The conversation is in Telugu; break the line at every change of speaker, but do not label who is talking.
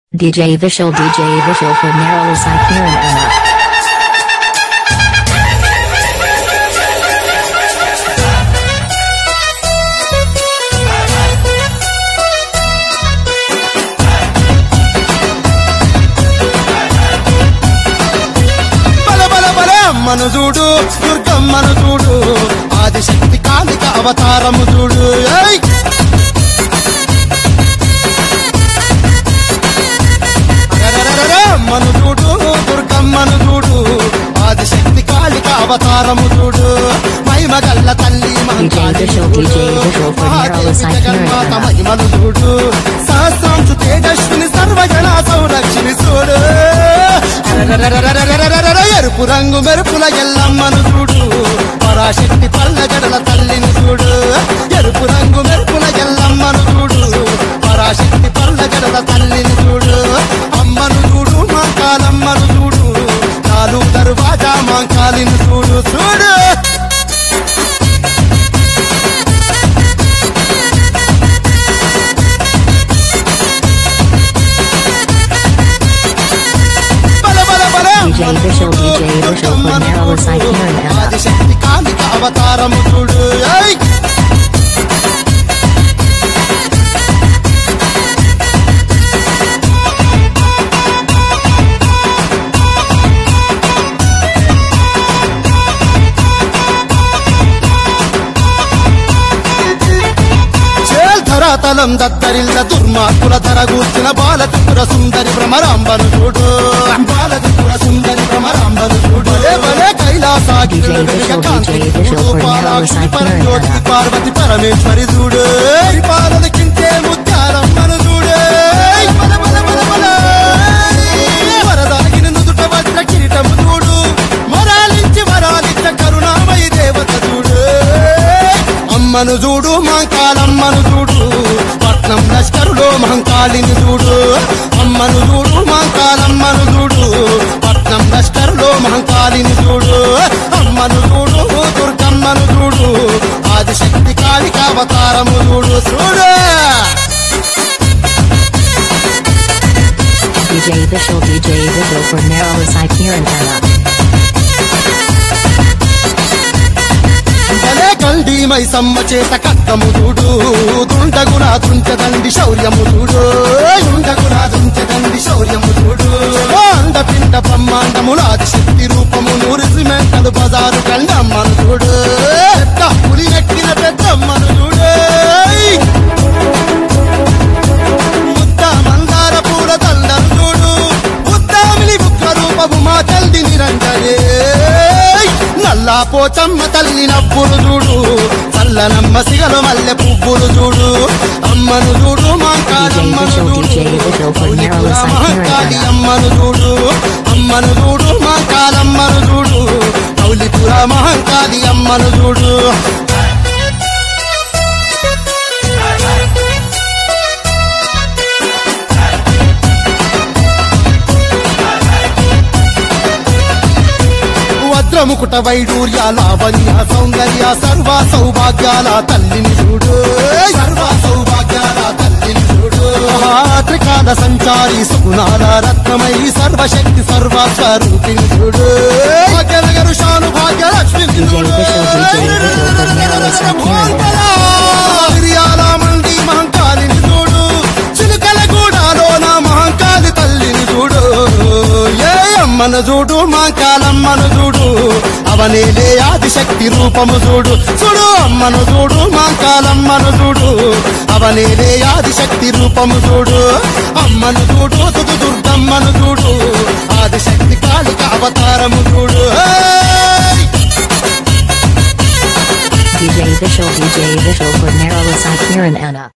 DJ Vishal for Narrow Kiran Anna.
అమ్మను చూడు దుర్గమ్మను చూడు ఆదిశక్తి కాళిక అవతారము చూడు అమ్మను చూడు దుర్గమ్మను చూడు ఆదిశక్తి కాళిక అవతారము చూడు మహిమగల్ల తల్లి మహిమను చూడు సహస్రాంశు తేజస్విని సర్వజన సంరక్షిని చూడు ఎరుపు రంగు మెరుపుల ఎల్లమ్మను చూడు పరాశక్తి పల్ల జడల తల్లిని చూడు ఎరుపు రంగు మెరుపుల ఎల్లమ్మను చూడు పరాశక్తి పల్ల జడల తల్లిని చూడు అమ్మను చూడు మాంకాలమ్మను చూడు నాలుగు దర్వాజా మాంకాలిని చూడు చూడు
DJ Vishal for Narrow Kiran Anna.
Adishakti Kalika అవతారము చూడు తలం దత్తరిల్ల దుర్మార్గుల ధర కూర్చిన బాలత్రిపుర సుందరి భ్రమరాంబను చూడు బాలత్రిపుర సుందరి భ్రమరాంబను చూడు బలే కైలాసాగి పరంజ్యోతి పార్వతి పరమేశ్వరి చూడు పాలకించే ముత్యారమ్మను చూడు వరదాగిని నుదుట వజ్ర కిరీటము చూడు మరాలించి వరాలిచ్చ కరుణామయి దేవత చూడు అమ్మను చూడు మాంకాలమ్మను చూడు పట్నం లష్కరులో మహంకాళిని చూడు అమ్మను చూడు మాంకాలమ్మను చూడు పట్నం లష్కరులో మహంకాళిని చూడు అమ్మను చూడు దుర్గమ్మను చూడు ఆదిశక్తి కాళిక అవతారము చూడు చూడు
DJ Vishal for Narrow Kiran Anna.
గండీమై సమ్మ చేత కట్టము చూడు దుండగున దుంచదండి శౌర్యము చూడు దుండగున దుంచదండి శౌర్యము చూడు అండపిండ బ్రహ్మాండములు ఆదిశక్తి రూపము నూరిసిమెంటలు బజారు కండమ్మను చూడు పెద్ద పులి ఎక్కిన పెద్దమ్మను చూడు ముద్ద మందార పూల దండను చూడు ముద్దామిలి ముఖ్య రూపము మా తల్లి నిరంజనే నల్లా పోచమ్మ తల్లి నవ్వులు చూడు చల్లనమ్మ సిగలు మల్లె పువ్వులు చూడు అమ్మను చూడు మాంకాలమ్మను చూడు మహంకాళి అమ్మను చూడు అమ్మను చూడు మాంకాలమ్మను చూడు మౌలిపుర మహంకాళి అమ్మను చూడు వజ్రముకుట వైడూర్య లావణ్య సౌందర్య సర్వ సౌభాగ్యాల తల్లిని చూడు సర్వ సౌభాగ్యాల తల్లిని చూడు త్రికాల సంచారి సుగుణాల రత్నమై సర్వశక్తి సర్వస్వరూపిణి చూడు భాగ్యనగరు శాను భాగ్య లక్ష్మి మిరియాల మండి మహంకాళిని చూడు చిలుకల గూడాలో నా మహంకాళి తల్లిని చూడు అమ్మను చూడు మాంకాలమ్మను చూడు అవనేలే ఆదిశక్తి రూపము చూడు చూడు అమ్మను చూడు మాంకాలమ్మను చూడు అవనేలే ఆదిశక్తి రూపము చూడు అమ్మను చూడు దుర్గమ్మను చూడు ఆదిశక్తి కాళిక అవతారము చూడు
DJ Vishal for Narrow Kiran Anna.